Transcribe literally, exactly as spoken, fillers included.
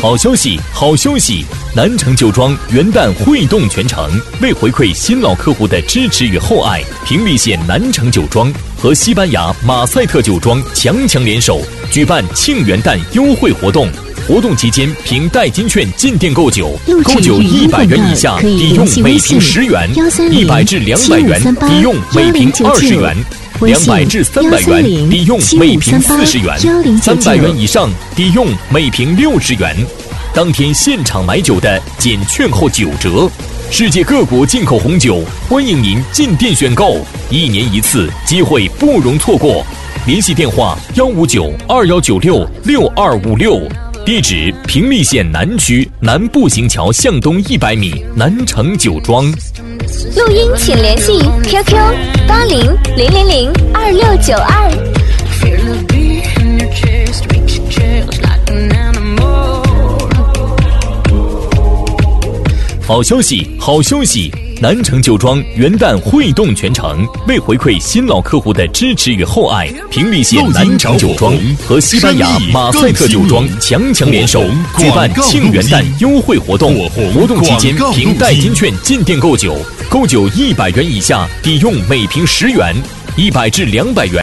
好消息，好消息！南城酒庄元旦汇动全城，为回馈新老客户的支持与厚爱，平利县南城酒庄和西班牙马赛特酒庄强强联手，举办庆元旦优惠活动。活动期间，凭代金券进店购酒，购酒一百元以下抵用每瓶十元，一百至两百元抵用每瓶二十元。两百至三百元抵用每瓶四十元，三百元以上抵用每瓶六十元。当天现场买酒的减券后九折。世界各国进口红酒，欢迎您进店选购，一年一次，机会不容错过。联系电话：幺五九二幺九六六二五六，地址：平利县南区南步行桥向东一百米，南城酒庄。 录音请联系 Q Q 八零零零零二六九二。 好消息，好消息！南城酒庄元旦汇动全城，为回馈新老客户的支持与厚爱，平利县南城酒庄和西班牙马赛特酒庄强强联手，举办庆元旦优惠活动。活动期间，凭代金券进店购酒，购酒一百元以下抵用每瓶十元，一百至两百元。